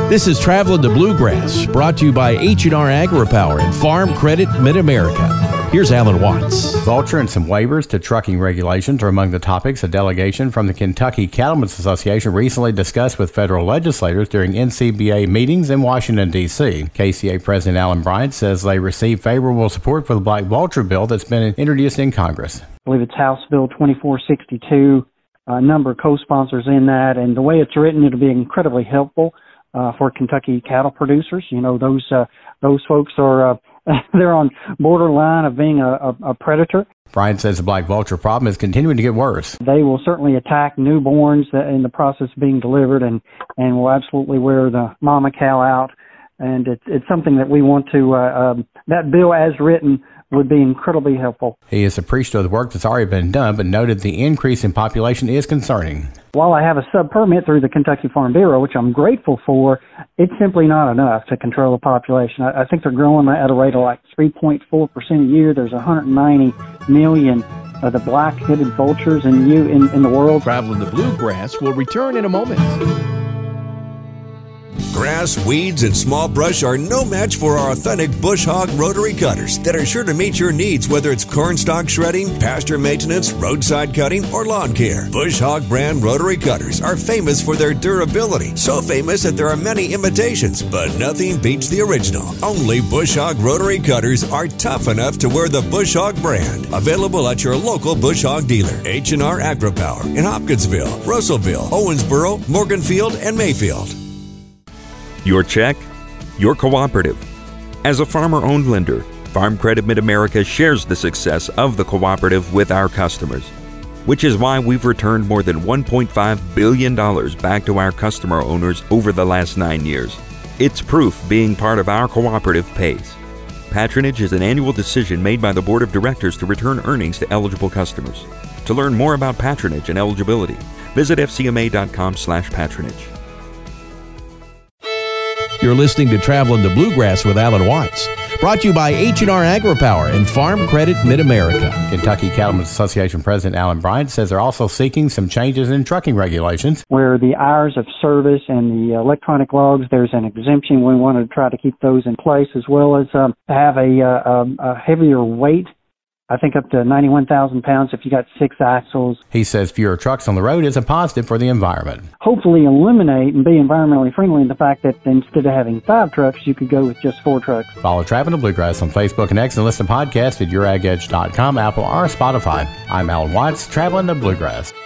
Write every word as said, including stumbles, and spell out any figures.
This is Traveling the Bluegrass, brought to you by H and R AgriPower and Farm Credit Mid-America. Here's Alan Watts. Vulture and some waivers to trucking regulations are among the topics a delegation from the Kentucky Cattlemen's Association recently discussed with federal legislators during N C B A meetings in Washington, D C K C A President Alan Bryant says they received favorable support for the Black Vulture bill that's been introduced in Congress. I believe it's House Bill twenty-four sixty-two, a number of co-sponsors in that, and the way it's written, it'll be incredibly helpful uh, for Kentucky cattle producers. You know, those uh, those folks are... Uh, They're on borderline of being a, a, a predator. Bryant says the black vulture problem is continuing to get worse. They will certainly attack newborns in the process of being delivered and, and will absolutely wear the mama cow out. And it's, it's something that we want to, uh, um, that bill as written would be incredibly helpful. He is appreciative of the work that's already been done, but noted the increase in population is concerning. While I have a sub-permit through the Kentucky Farm Bureau, which I'm grateful for, it's simply not enough to control the population. I, I think they're growing at a rate of like three point four percent a year. There's one hundred ninety million of the black-headed vultures in, you, in, in the world. Traveling the Bluegrass will return in a moment. Grass, weeds, and small brush are no match for our authentic Bush Hog rotary cutters that are sure to meet your needs, whether it's corn stalk shredding, pasture maintenance, roadside cutting, or lawn care. Bush Hog brand rotary cutters are famous for their durability. So famous that there are many imitations, but nothing beats the original. Only Bush Hog rotary cutters are tough enough to wear the Bush Hog brand. Available at your local Bush Hog dealer. H and R AgriPower in Hopkinsville, Russellville, Owensboro, Morganfield, and Mayfield. Your check, your cooperative. As a farmer-owned lender, Farm Credit Mid-America shares the success of the cooperative with our customers, which is why we've returned more than one point five billion dollars back to our customer owners over the last nine years. It's proof being part of our cooperative pays. Patronage is an annual decision made by the Board of Directors to return earnings to eligible customers. To learn more about patronage and eligibility, visit f c m a dot com slash patronage. You're listening to Traveling the Bluegrass with Alan Watts, brought to you by H and R AgriPower and Farm Credit Mid-America. Kentucky Cattlemen's Association President Alan Bryant says they're also seeking some changes in trucking regulations. Where the hours of service and the electronic logs, there's an exemption. We want to try to keep those in place, as well as um, have a, uh, a heavier weight. I think up to ninety-one thousand pounds if you got six axles. He says fewer trucks on the road is a positive for the environment. Hopefully eliminate and be environmentally friendly in the fact that instead of having five trucks, you could go with just four trucks. Follow Traveling the Bluegrass on Facebook and X and listen to podcasts at your ag edge dot com, Apple, or Spotify. I'm Alan Watts, Traveling the Bluegrass.